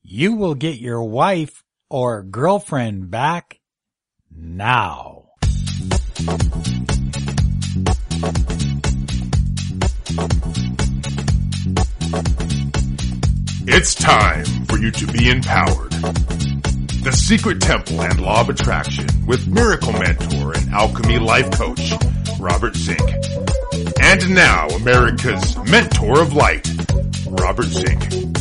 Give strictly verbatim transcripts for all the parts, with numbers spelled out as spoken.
You will get your wife or girlfriend back now. It's time for you to be empowered. The Secret Temple and Law of Attraction with Miracle Mentor and Alchemy Life Coach, Robert Zink. And now, America's Mentor of Light, Robert Zink.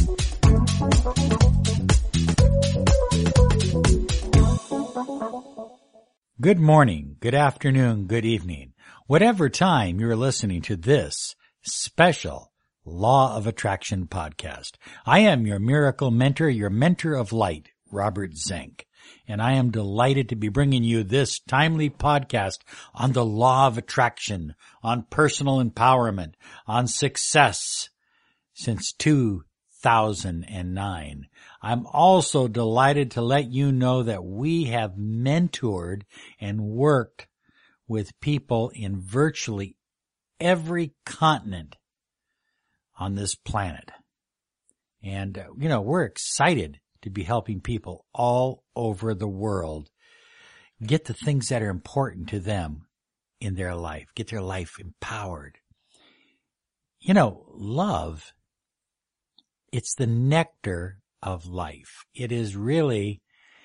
Good morning, good afternoon, good evening. Whatever time you're listening to this special Law of Attraction podcast. I am your miracle mentor, your mentor of light, Robert Zink, and I am delighted to be bringing you this timely podcast on the law of attraction, on personal empowerment, on success since two thousand nine. I'm also delighted to let you know that we have mentored and worked with people in virtually every continent on this planet. And, uh, you know, we're excited to be helping people all over the world get the things that are important to them in their life, get their life empowered. You know, love, it's the nectar of life. It is really,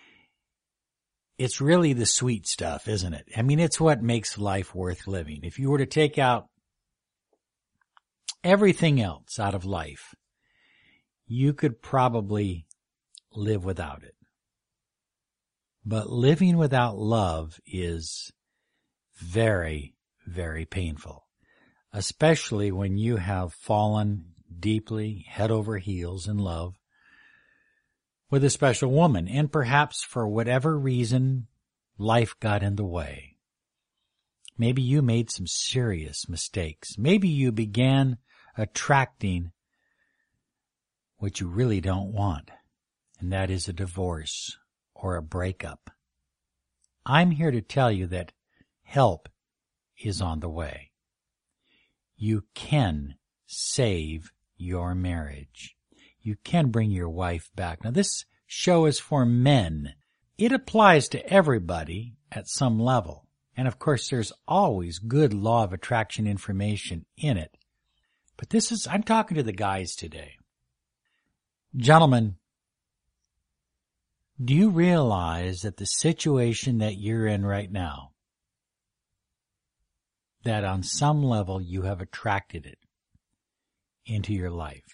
it's really the sweet stuff, isn't it? I mean, it's what makes life worth living. If you were to take out everything else out of life, you could probably live without it. But living without love is very, very painful, especially when you have fallen deeply, head over heels in love with a special woman, and perhaps for whatever reason, life got in the way. Maybe you made some serious mistakes. Maybe you began attracting what you really don't want, and that is a divorce or a breakup. I'm here to tell you that help is on the way. You can save your marriage. You can bring your wife back. Now, this show is for men. It applies to everybody at some level. And of course, there's always good law of attraction information in it. But this is, I'm talking to the guys today. Gentlemen, do you realize that the situation that you're in right now, that on some level you have attracted it into your life?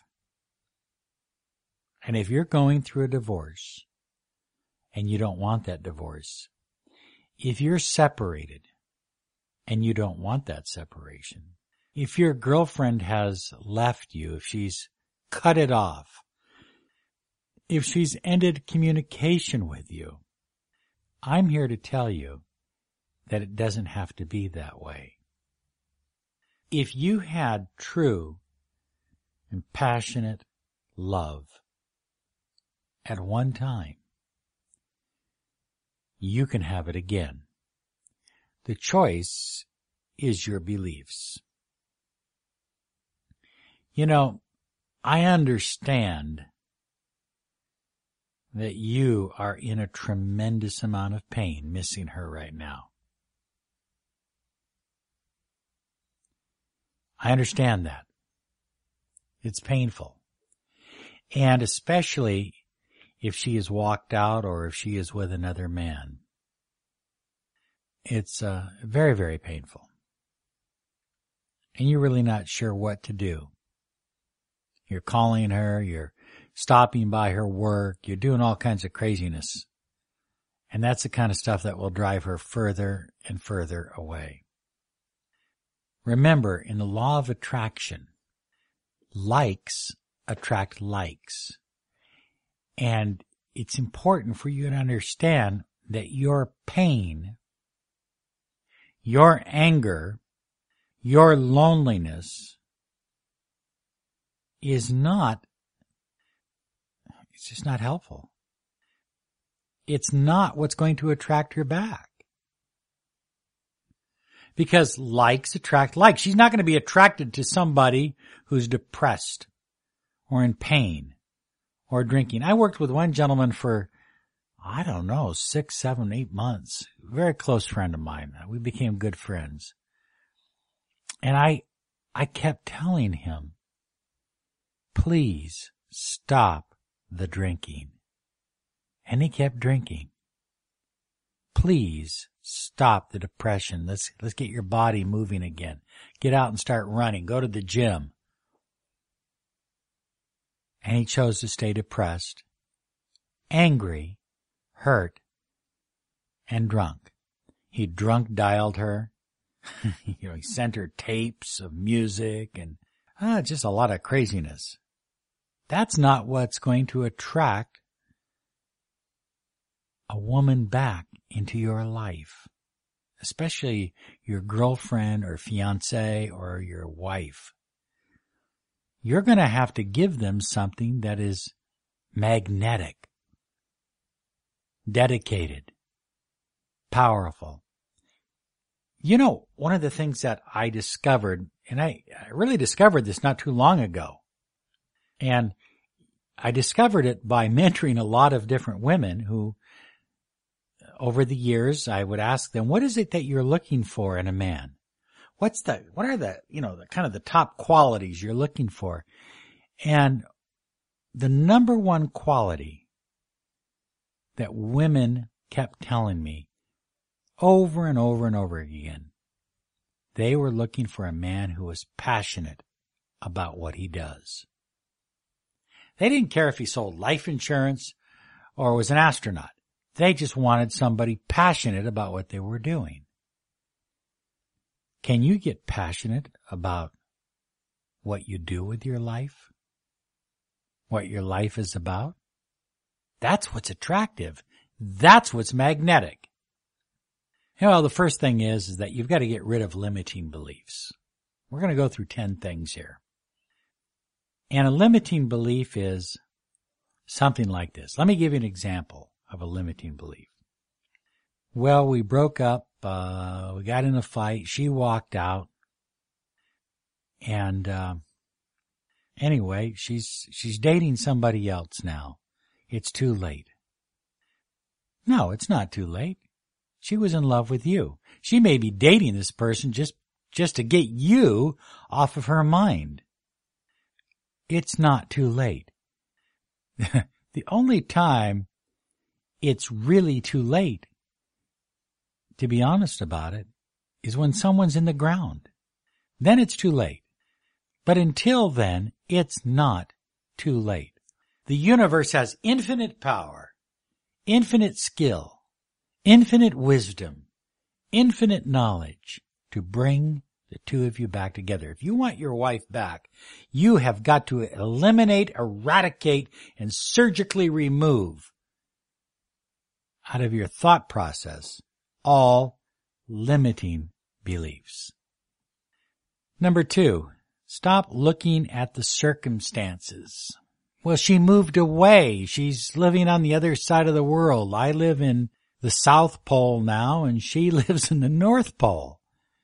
And if you're going through a divorce and you don't want that divorce, if you're separated and you don't want that separation, if your girlfriend has left you, if she's cut it off, if she's ended communication with you, I'm here to tell you that it doesn't have to be that way. If you had true and passionate love at one time, you can have it again. The choice is your beliefs. You know, I understand that you are in a tremendous amount of pain missing her right now. I understand that. It's painful. And especially if she is walked out or if she is with another man. It's uh, very, very painful. And you're really not sure what to do. You're calling her, you're stopping by her work, you're doing all kinds of craziness. And that's the kind of stuff that will drive her further and further away. Remember, in the law of attraction, likes attract likes. And it's important for you to understand that your pain, your anger, your loneliness is not, it's just not helpful. It's not what's going to attract her back. Because likes attract likes. She's not going to be attracted to somebody who's depressed or in pain or drinking. I worked with one gentleman for, I don't know, six, seven, eight months. Very close friend of mine. We became good friends. And I, I kept telling him, please stop the drinking. And he kept drinking. Please stop the depression. Let's, let's get your body moving again. Get out and start running. Go to the gym. And he chose to stay depressed, angry, hurt, and drunk. He drunk dialed her. You know, he sent her tapes of music and ah, just a lot of craziness. That's not what's going to attract a woman back into your life, especially your girlfriend or fiancé or your wife. You're going to have to give them something that is magnetic, dedicated, powerful. You know, one of the things that I discovered, and I, I really discovered this not too long ago, and I discovered it by mentoring a lot of different women who, over the years, I would ask them, what is it that you're looking for in a man? What's the, what are the, you know, the kind of the top qualities you're looking for? And the number one quality that women kept telling me over and over and over again, they were looking for a man who was passionate about what he does. They didn't care if he sold life insurance or was an astronaut. They just wanted somebody passionate about what they were doing. Can you get passionate about what you do with your life? What your life is about? That's what's attractive. That's what's magnetic. Well, the first thing is, is that you've got to get rid of limiting beliefs. We're going to go through ten things here. And a limiting belief is something like this. Let me give you an example of a limiting belief. Well, we broke up, uh, we got in a fight, she walked out, and, uh, anyway, she's, she's dating somebody else now. It's too late. No, it's not too late. She was in love with you. She may be dating this person just, just to get you off of her mind. It's not too late. The only time it's really too late, to be honest about it, is when someone's in the ground. Then it's too late. But until then, it's not too late. The universe has infinite power, infinite skill, infinite wisdom, infinite knowledge to bring the two of you back together. If you want your wife back, you have got to eliminate, eradicate, and surgically remove out of your thought process all limiting beliefs. Number two, stop looking at the circumstances. Well, she moved away. She's living on the other side of the world. I live in the South Pole now, and she lives in the North Pole.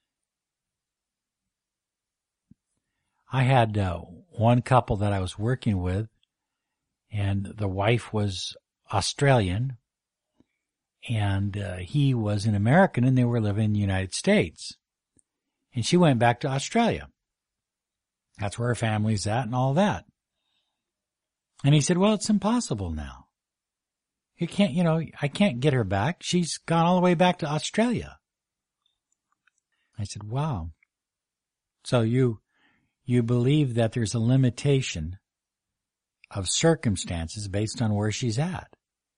I had uh, one couple that I was working with, and the wife was Australian, and uh, he was an American, and they were living in the United States. And she went back to Australia. That's where her family's at and all that. And he said, well, it's impossible now. You can't, you know, I can't get her back. She's gone all the way back to Australia. I said, wow. So you, you believe that there's a limitation of circumstances based on where she's at.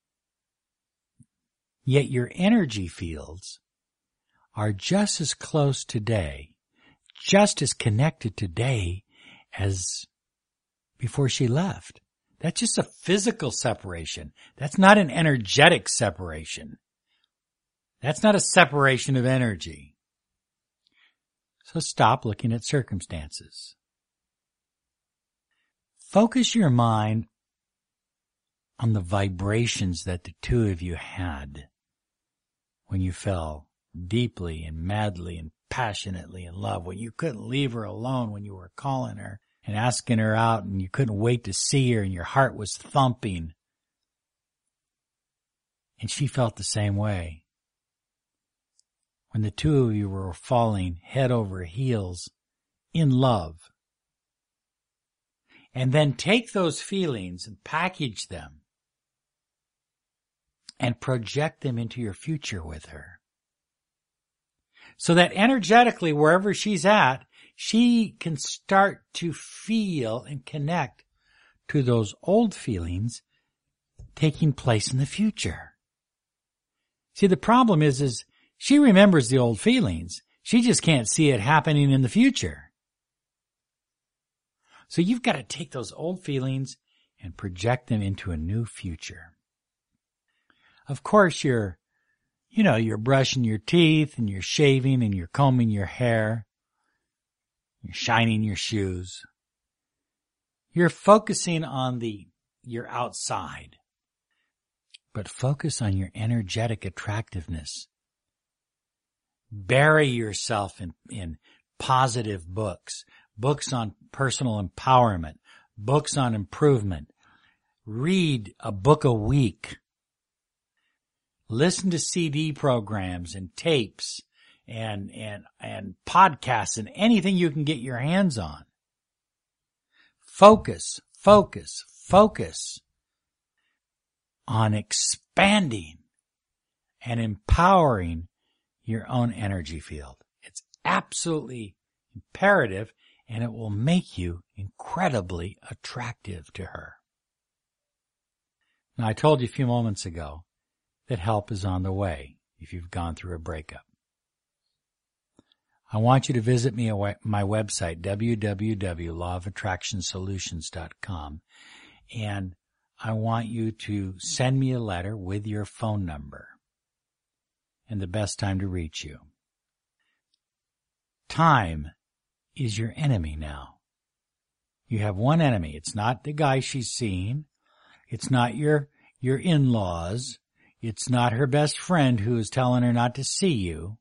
Yet your energy fields are just as close today, just as connected today as before she left. That's just a physical separation. That's not an energetic separation. That's not a separation of energy. So stop looking at circumstances. Focus your mind on the vibrations that the two of you had when you fell deeply and madly and passionately in love, when you couldn't leave her alone, when you were calling her and asking her out, and you couldn't wait to see her, and your heart was thumping. And she felt the same way. When the two of you were falling head over heels in love. And then take those feelings and package them and project them into your future with her. So that energetically, wherever she's at, she can start to feel and connect to those old feelings taking place in the future. See, the problem is, is she remembers the old feelings. She just can't see it happening in the future. So you've got to take those old feelings and project them into a new future. Of course, you're, you know, you're brushing your teeth and you're shaving and you're combing your hair. You're shining your shoes. You're focusing on the, your outside. But focus on your energetic attractiveness. Bury yourself in, in positive books, books on personal empowerment, books on improvement. Read a book a week. Listen to C D programs and tapes and, and, and podcasts and anything you can get your hands on. Focus, focus, focus on expanding and empowering your own energy field. It's absolutely imperative, and it will make you incredibly attractive to her. Now, I told you a few moments ago that help is on the way if you've gone through a breakup. I want you to visit me at my website, w w w dot law of attraction solutions dot com, and I want you to send me a letter with your phone number and the best time to reach you. Time is your enemy now. You have one enemy. It's not the guy she's seeing. It's not your, your in-laws. It's not her best friend who is telling her not to see you.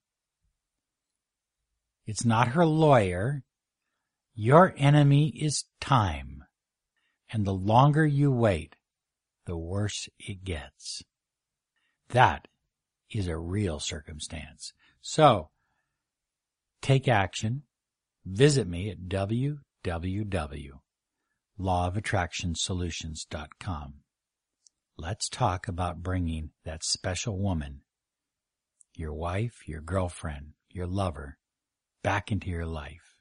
It's not her lawyer. Your enemy is time. And the longer you wait, the worse it gets. That is a real circumstance. So, take action. Visit me at w w w dot law of attraction solutions dot com. Let's talk about bringing that special woman, your wife, your girlfriend, your lover, back into your life.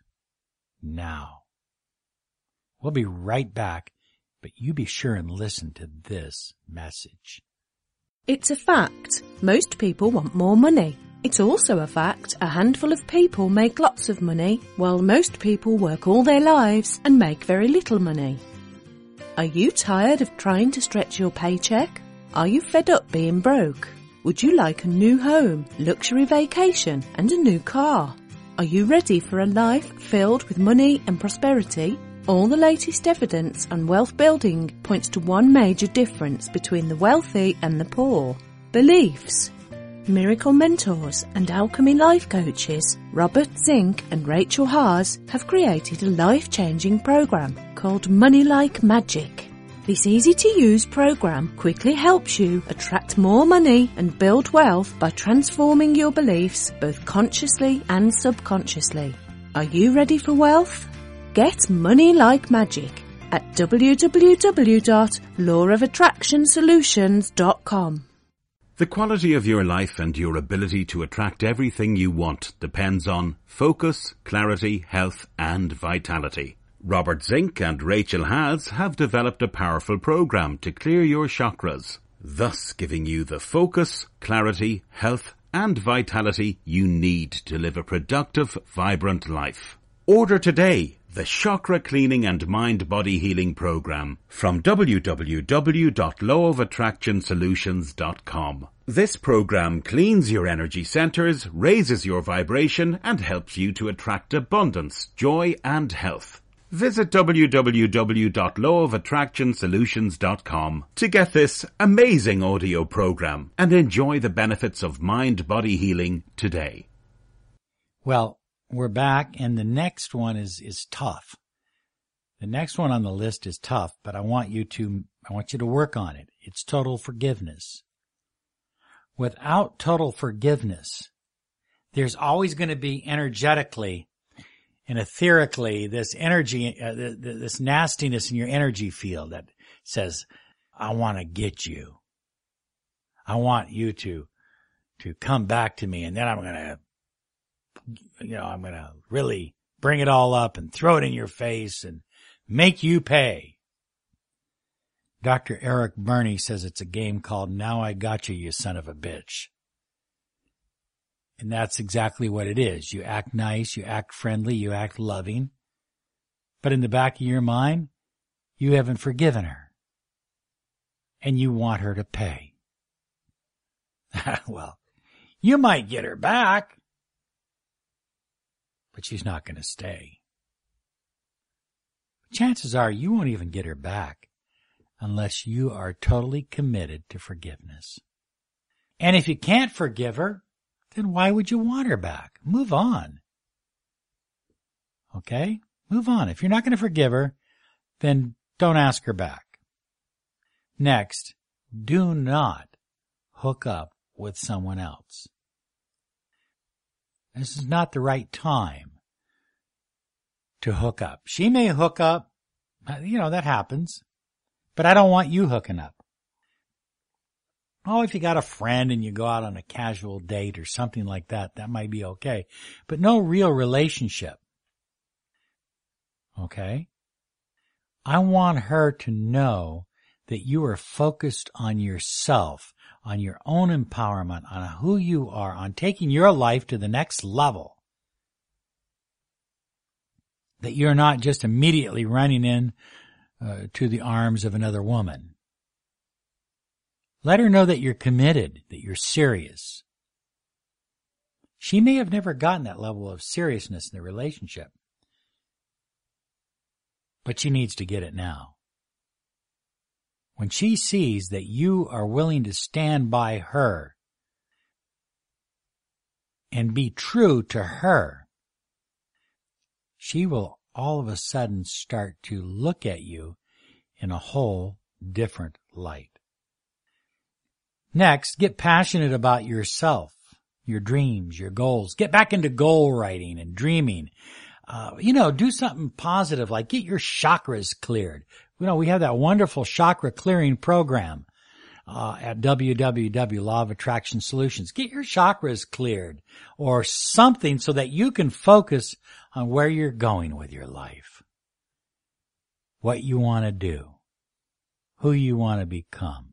Now. We'll be right back, but you be sure and listen to this message. It's a fact. Most people want more money. It's also a fact a handful of people make lots of money, while most people work all their lives and make very little money. Are you tired of trying to stretch your paycheck? Are you fed up being broke? Would you like a new home, luxury vacation, and a new car? Are you ready for a life filled with money and prosperity? All the latest evidence on wealth building points to one major difference between the wealthy and the poor: beliefs. Miracle Mentors and Alchemy Life Coaches Robert Zink and Rachel Haas have created a life-changing program called Money Like Magic. This easy-to-use program quickly helps you attract more money and build wealth by transforming your beliefs both consciously and subconsciously. Are you ready for wealth? Get Money Like Magic at w w w dot law of attraction solutions dot com. The quality of your life and your ability to attract everything you want depends on focus, clarity, health, and vitality. Robert Zink and Rachel Haas have developed a powerful program to clear your chakras, thus giving you the focus, clarity, health, and vitality you need to live a productive, vibrant life. Order today the Chakra Cleaning and Mind Body Healing Program from w w w dot law of attraction solutions dot com. This program cleans your energy centers, raises your vibration, and helps you to attract abundance, joy, and health. Visit w w w dot law of attraction solutions dot com to get this amazing audio program and enjoy the benefits of mind-body healing today. Well, we're back, and the next one is, is tough. The next one on the list is tough, but I want you to, I want you to work on it. It's total forgiveness. Without total forgiveness, there's always going to be energetically and etherically this energy, uh, this nastiness in your energy field that says, I want to get you. I want you to, to come back to me, and then I'm going to, you know, I'm going to really bring it all up and throw it in your face and make you pay. Doctor Eric Burney says it's a game called Now I Got You, You Son of a Bitch. And that's exactly what it is. You act nice, you act friendly, you act loving. But in the back of your mind, you haven't forgiven her. And you want her to pay. Well, you might get her back, but she's not going to stay. Chances are you won't even get her back unless you are totally committed to forgiveness. And if you can't forgive her, then why would you want her back? Move on. Okay? Move on. If you're not going to forgive her, then don't ask her back. Next, do not hook up with someone else. This is not the right time to hook up. She may hook up, you know, that happens, but I don't want you hooking up. Oh, if you got a friend and you go out on a casual date or something like that, that might be okay, but no real relationship. Okay? I want her to know that you are focused on yourself, on your own empowerment, on who you are, on taking your life to the next level. That you're not just immediately running in uh, to the arms of another woman. Let her know that you're committed, that you're serious. She may have never gotten that level of seriousness in the relationship, but she needs to get it now. When she sees that you are willing to stand by her and be true to her, she will all of a sudden start to look at you in a whole different light. Next, get passionate about yourself, your dreams, your goals. Get back into goal writing and dreaming. Uh, you know, do something positive, like get your chakras cleared. You know, we have that wonderful chakra clearing program uh, at w w w dot law of attraction solutions. Get your chakras cleared or something so that you can focus on where you're going with your life, what you want to do, who you want to become.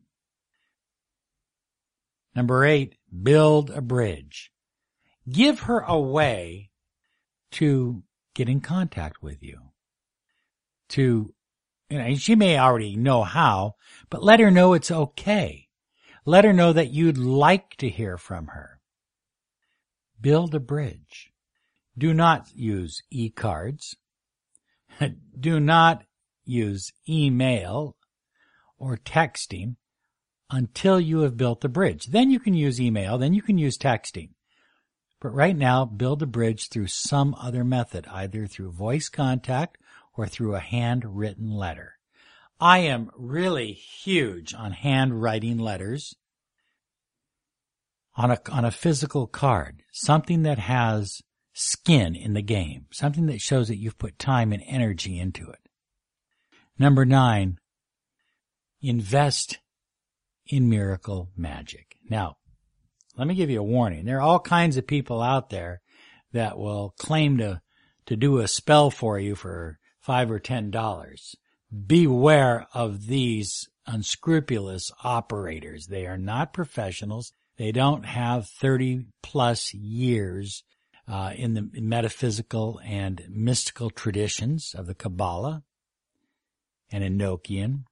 Number eight, build a bridge. Give her a way to get in contact with you. To, you know, she may already know how, but let her know it's okay. Let her know that you'd like to hear from her. Build a bridge. Do not use e-cards. Do not use email or texting until you have built the bridge. Then you can use email, then you can use texting. But right now, build a bridge through some other method, either through voice contact or through a handwritten letter. I am really huge on handwriting letters on a, on a physical card, something that has skin in the game, something that shows that you've put time and energy into it. Number nine, invest in miracle magic. Now, let me give you a warning. There are all kinds of people out there that will claim to, to do a spell for you for five or ten dollars. Beware of these unscrupulous operators. They are not professionals. They don't have thirty plus years uh, in the metaphysical and mystical traditions of the Kabbalah and Enochian.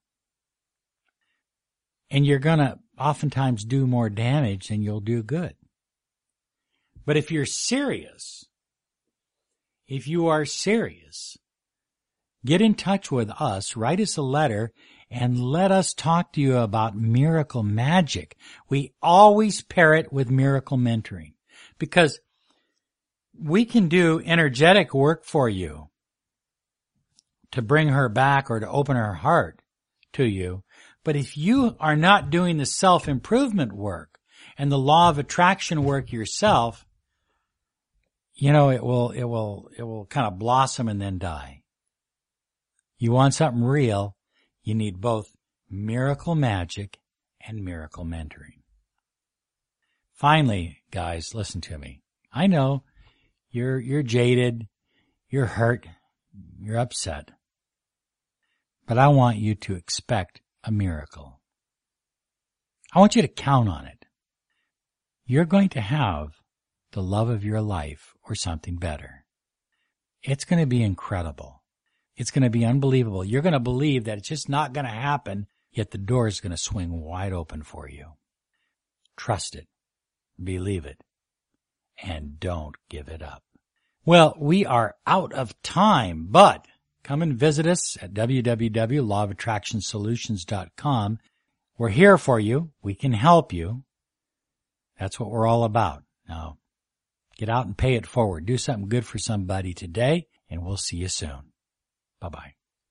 And you're going to oftentimes do more damage than you'll do good. But if you're serious, if you are serious, get in touch with us, write us a letter, and let us talk to you about miracle magic. We always pair it with miracle mentoring because we can do energetic work for you to bring her back or to open her heart to you. But if you are not doing the self-improvement work and the law of attraction work yourself, you know, it will, it will, it will kind of blossom and then die. You want something real, you need both miracle magic and miracle mentoring. Finally, guys, listen to me. I know you're, you're jaded, you're hurt, you're upset, but I want you to expect a miracle. I want you to count on it. You're going to have the love of your life or something better. It's going to be incredible. It's going to be unbelievable. You're going to believe that it's just not going to happen, yet the door is going to swing wide open for you. Trust it. Believe it. And don't give it up. Well, we are out of time, but come and visit us at w w w dot law of attraction solutions dot com. We're here for you. We can help you. That's what we're all about. Now, get out and pay it forward. Do something good for somebody today, and we'll see you soon. Bye-bye.